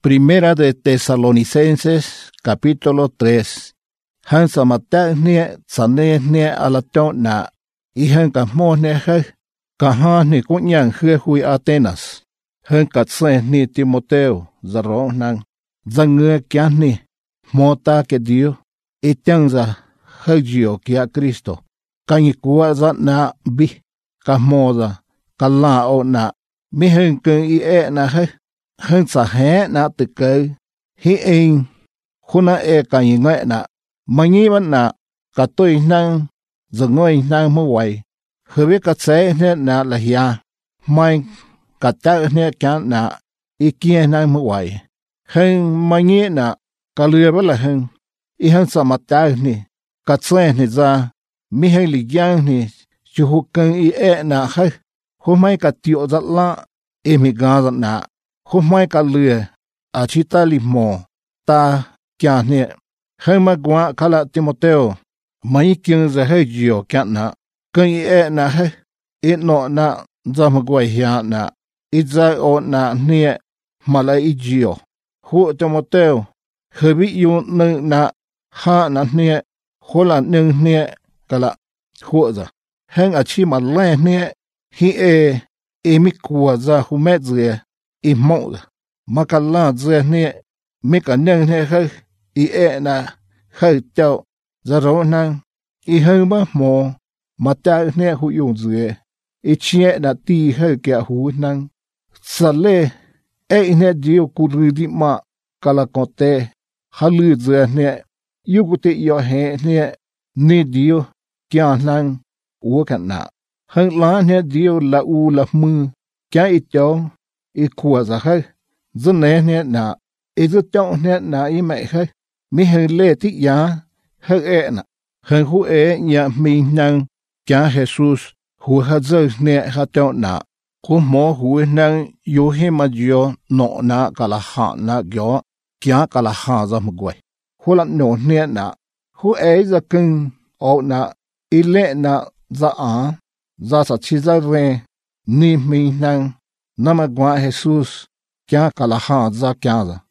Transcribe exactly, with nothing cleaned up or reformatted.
Primera de Tesalonicenses, capítulo tres. Han samatagnia sanehnia alatona, ihan kahmohne he, kahani kunyan he hui Atenas. Han katsehni Timoteo, zaronang, zangwe kiani, mota ke Dio, itangza hejio kia Cristo. Kanyikua za na bi, kahmoza, kalao na, mihen keng i e na he. Hơn sa hé na tự cơ, hi in, khuna e cả những ngại na, mà nghĩ vẫn na, cả tôi năng, dừng ngôi năng mô quay, hơi biết cả xe nè na là hià, mai cả ta nè cả na, ý kia năng mô quay, hơn mà nghĩ na, cả lừa bất là hơn, ý hơn sa mặt ta nè, cả xe nè ra, mi hơi lì giang nè, chú hụ cân ý e na hơi, hôm mai cả tiệu giật lạ, ý mi gà giật na. Hôm mai cả lừa, à chỉ ta lì mò, ta kia nè, hơi mà qua cả là Timoteo, mấy kiêng ra hơi nhiều kia nè, cần ý e nè hơi, ít nọ nè, ra mà quay hià nè, ít ra ô nè nè, mà lại ít nhiều. Hú Timoteo, hơi bị yêu nâng nè, ha nè nè, hú là nâng nè, cả là hú ra. Hèn à chỉ mà lẽ nè, hi e, e mi qua ra hú mẹ dừa. I mộ mà cả là dưa nè mấy cả nhân nè hơi i e na hơi châu ra rõ năng i hơi mà mò mà ta nè hữu dụng dưa i chia na ti hơi kẹo hữu năng sa lê e nè diêu cù rì đi mà cả là con tê hà lư dưa nè yêu cụ tê yêu hè nè nè diêu kia năng uo cả nà hơi lá nè diêu là u là mư kia ít châu i khua ra hơi, dân này nè nà, i rất trọng nè nà i mẹ hơi, mi hơi lê thích giá, hơi ế nà, hơi hú ế nhà mi năng, kia Jesus, hú hà dơ nè hà trọng nà, hú mô hú năng yu hi mà dìu nọ nà cả là hạ nà gió, kia cả là hạ ra mà quay. Hú lặn nọ nè nà, hú ế ra cưng, ổ nà, i lệ nà ra á, ra sa chi ra rê, ni mi năng, Nama gua Jesus, kia kalaha za kia za.